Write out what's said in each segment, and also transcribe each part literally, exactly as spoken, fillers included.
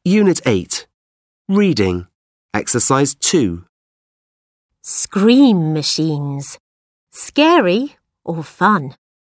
Unit eight. Reading. Exercise two. Scream machines. Scary or fun?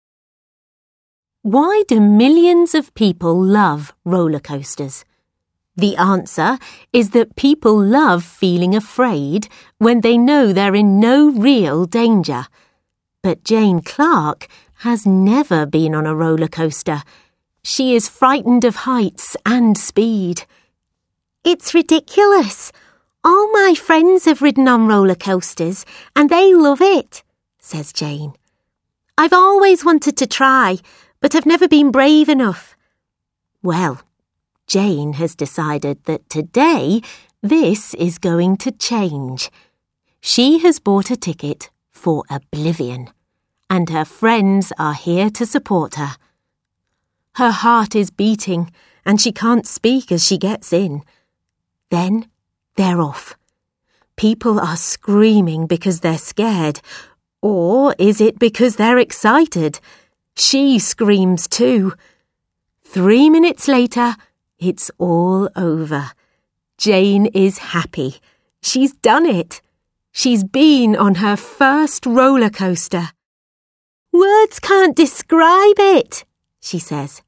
Why do millions of people love roller coasters? The answer is that people love feeling afraid when they know they're in no real danger. But Jane Clark has never been on a roller coaster. She is frightened of heights and speed. It's ridiculous. All my friends have ridden on roller coasters and they love it, says Jane. I've always wanted to try, but I've never been brave enough. Well, Jane has decided that today this is going to change. She has bought a ticket for oblivion, and her friends are here to support her. Her heart is beating, and she can't speak as she gets in. Then they're off. People are screaming because they're scared, or is it because they're excited? She screams too. Three minutes later, it's all over. Jane is happy. She's done it. She's been on her first roller coaster. Words can't describe it, she says.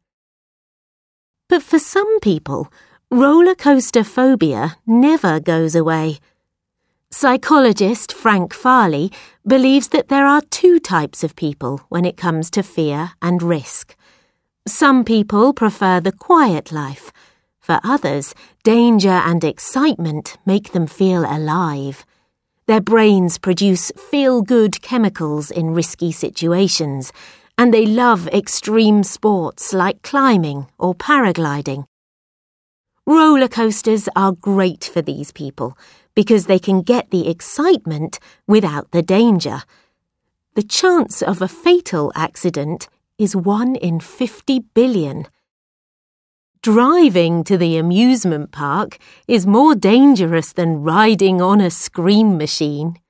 But for some people, roller coaster phobia never goes away. Psychologist Frank Farley believes that there are two types of people when it comes to fear and risk. Some people prefer the quiet life. For others, danger and excitement make them feel alive. Their brains produce feel-good chemicals in risky situations, and they love extreme sports like climbing or paragliding. Roller coasters are great for these people because they can get the excitement without the danger. The chance of a fatal accident is one in fifty billion. Driving to the amusement park is more dangerous than riding on a scream machine.